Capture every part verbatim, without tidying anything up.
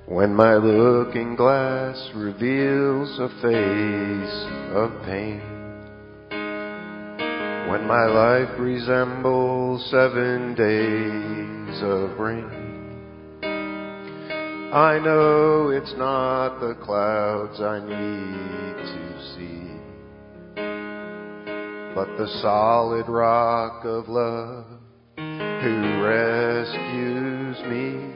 When my looking glass reveals a face of pain, when my life resembles seven days of rain, I know it's not the clouds I need to see, but the solid rock of love who rescues me.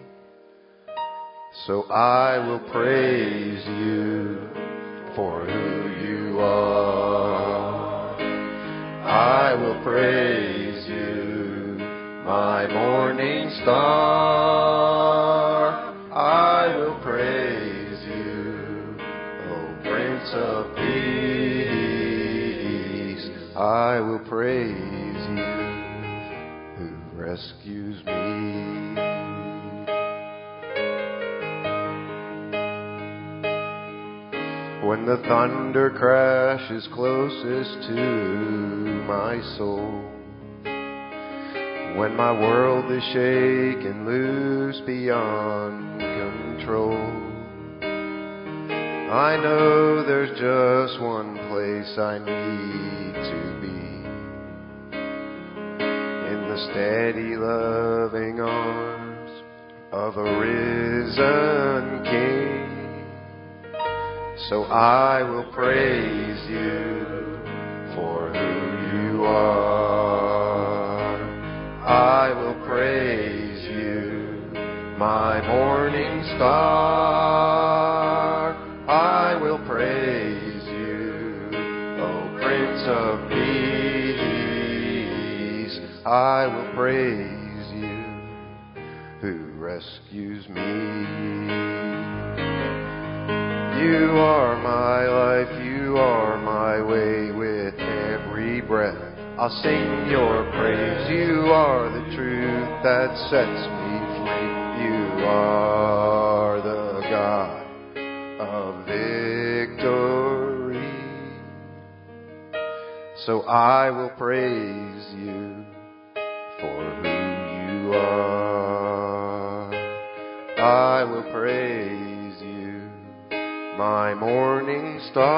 So I will praise you for who you are. I will praise you, my morning star. I will praise you, O Prince of Peace. I will praise you who rescues me. When the thunder crashes closest to my soul, when my world is shaken loose beyond control, I know there's just one place I need to be, in the steady loving arms of a risen King. So I will praise you for who you are. I will praise you, my morning star. I will praise you, O Prince of Peace. I will praise you who rescues me. You are my life, you are my way. With every breath I'll sing your praise. You are the truth that sets me free. You are the God of victory. So I will praise you for who you are. I will praise you, my morning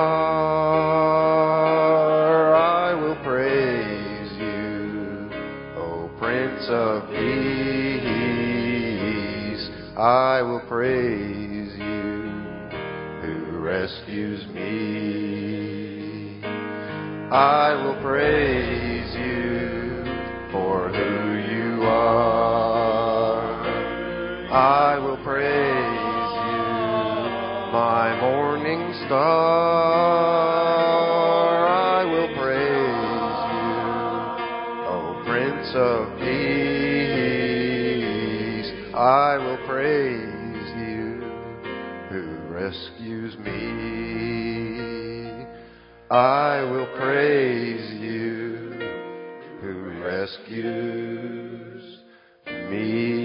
star. I will praise you, O Prince of Peace. I will praise you who rescues me. I will praise you for who you are. I will praise you, my morning star. I will praise you, O Prince of Peace. I will praise you who rescues me. I will praise you who rescues me.